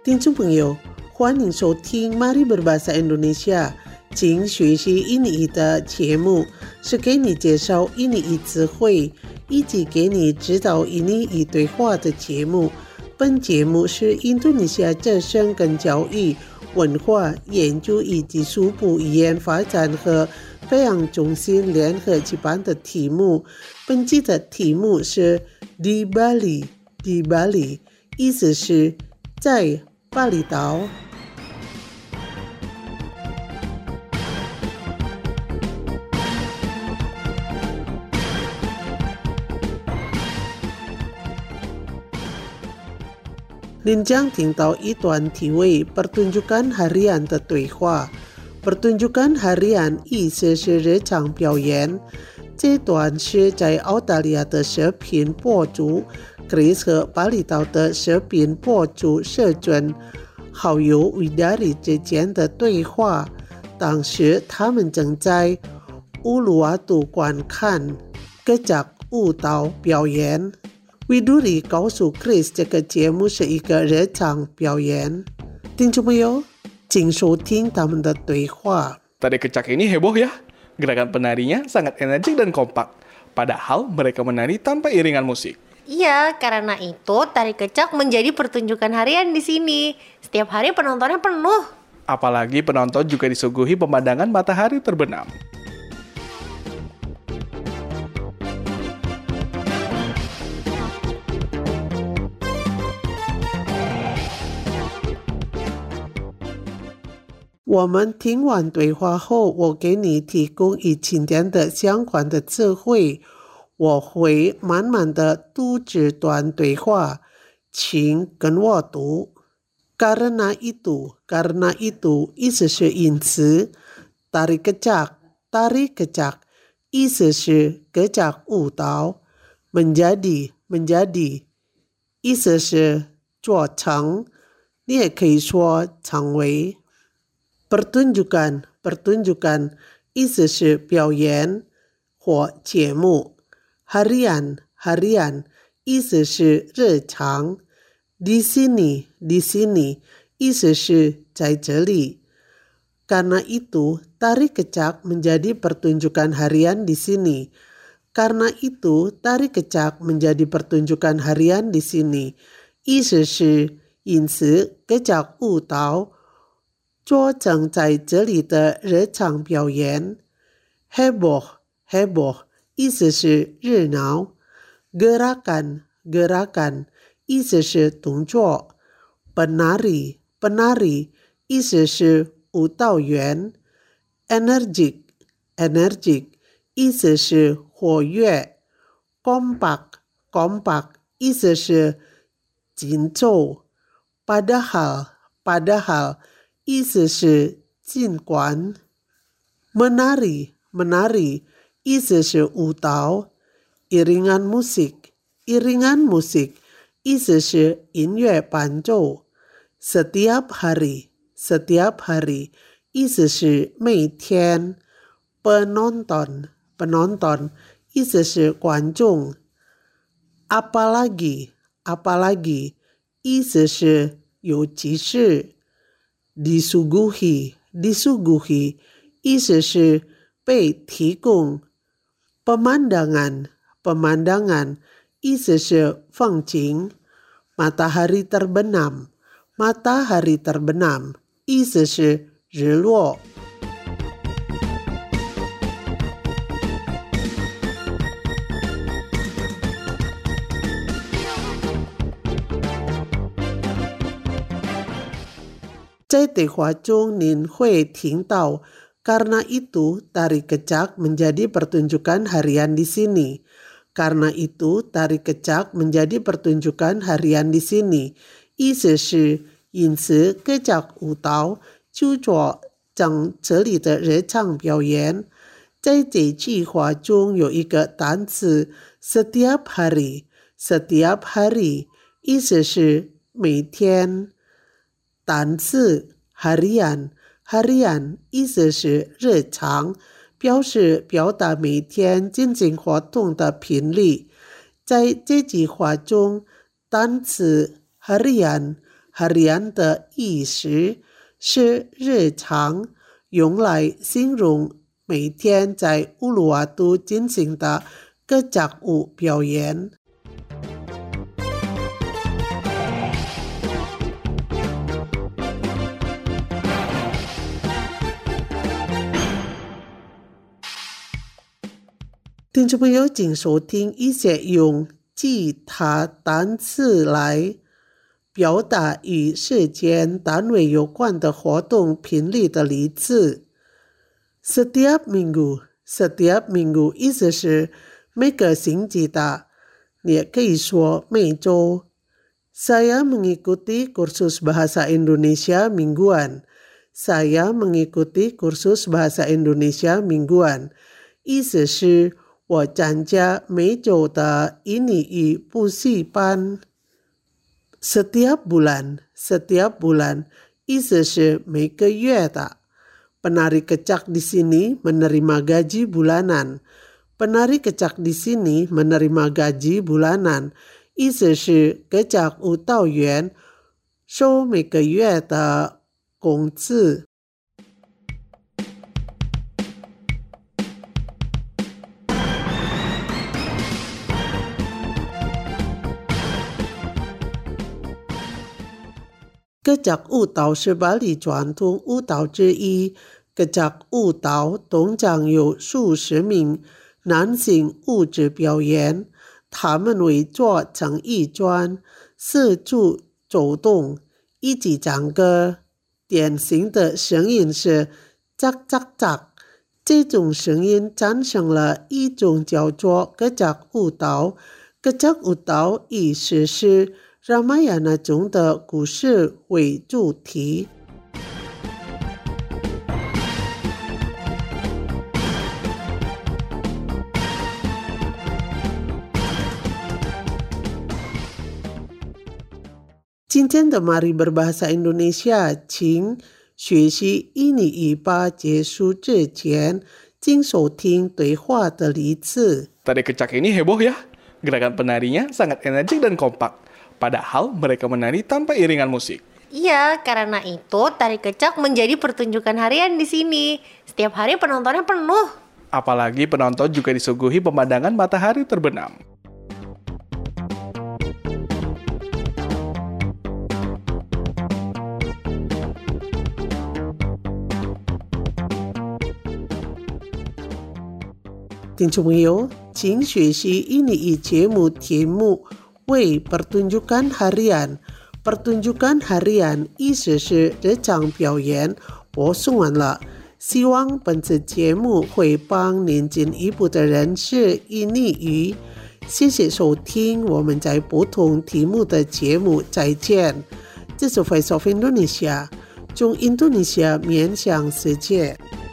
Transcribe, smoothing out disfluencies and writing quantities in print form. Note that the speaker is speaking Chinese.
听众朋友，欢迎收听 Mari Berbahasa Indonesia 请学习印尼语的节目，是给你介绍印尼语词汇，以及给你指导印尼语对话的节目。本节目是印度尼西亚政生跟教育、文化研究以及速部语言发展和培养中心联合举办的题目。本期的题目是 Di Bali，Di Bali， 意思是在巴厘岛。您将听到一段题为 Pertunjukan Harian 的对话。Pertunjukan Harian 意思是日常表演。这段是在澳大利亚的视频博主 Chris 和巴厘岛的视频博主社准好友 Widari 之间的对话。当时他们正在乌鲁瓦图观看格甲舞蹈表演。Widuri 告诉 Chris 这个节目是一个日常表演。听众朋友，请收听他们的对话。 Tari kecak ini heboh ya. Gerakan penarinya sangat energik dan kompak. Padahal mereka menari tanpa iringan musik. Iya, karena itu tari kecak menjadi pertunjukan harian di sini. Setiap hari penontonnya penuh. Apalagi penonton juga disuguhi pemandangan matahari terbenam. "我们听完对话后，我给你提供与今天的相关的词汇，我会慢慢的读这段对话，请跟我读。Karena itu 意思是因此。Tari kecak 意思是格甲舞蹈。menjadi 意思是做成，你也可以说成为。Pertunjukan 意思是表演或节目。Harian 意思是日常。Di sini 意思是在这里。Karena itu tari kecak menjadi pertunjukan harian di sini. Karena itu tari kecak menjadi pertunjukan harian di sini. 意思是因此格甲舞蹈做成在这里的日常表演。heboh 意思是热闹。gerakan 意思是动作。penari 意思是舞蹈员。energik 意思是活跃。kompak 意思是紧凑。padahal 意思是尽管。menari 意思是舞蹈。iringan musik 意思是音乐伴奏。setiap hari 意思是每天。penonton 意思是观众。apalagi 意思是尤其是。disuguhi 意思是被提供。pemandangan 意思是风景。matahari terbenam 意思是日落。在对话中您会听到 Karena itu tari kecak menjadi pertunjukan harian di sini. Karena itu tari kecak menjadi pertunjukan harian di sini. 意思是因此格甲舞蹈就做成这里的日常表演。在这句话中有一个单词 setiap hari 意思是每天。单词 harian 意思是日常，表示表达每天进行活动的频率。在这句话中，单词 harian harian 的意思是日常，用来形容每天在乌鲁瓦都进行的歌脚舞表演。听众朋友，请收听一些用记他单词来表达与时间单位有关的活动频率的例子。Setiap minggu 意思是每个星期的，你也可以说每周。Saya mengikuti kursus bahasa Indonesia mingguan. Saya mengikuti kursus bahasa Indonesia mingguan. 意思是我参加每周的英语补习班。Setiap bulan 意思是每个月的。Penari kecak di sini menerima gaji bulanan. Penari kecak di sini menerima gaji bulanan. 意思是歌脚舞蹈员收每个月的工资。歌脚舞蹈是巴黎传统舞蹈之一。歌脚舞蹈通常有数十名男性舞者表演，他们会做成一圈，四处走动，一起唱歌。典型的声音是扎扎扎，这种声音产生了一种叫做歌脚舞蹈。歌脚舞蹈以史诗Ramayana 中的故事为主题。今天的 Mari Berbahasa Indonesia 请学习英语吧结束之前，请收听对话的例子。 Tari kecak ini heboh ya. Gerakan penarinya sangat energik dan kompak. Padahal mereka menari tanpa iringan musik. Iya, karena itu tari kecak menjadi pertunjukan harian di sini. Setiap hari penontonnya penuh. Apalagi penonton juga disuguhi pemandangan matahari terbenam. 听众朋友，请学习英语节目题目为 pertunjukan harian。 pertunjukan harian 意思是日常表演。我说完了，希望本次节目会帮您进一步的认识英语。谢谢收听，我们在不同题目的节目再见。这是 Voice of Indonesia， 从印度尼西亚面向世界。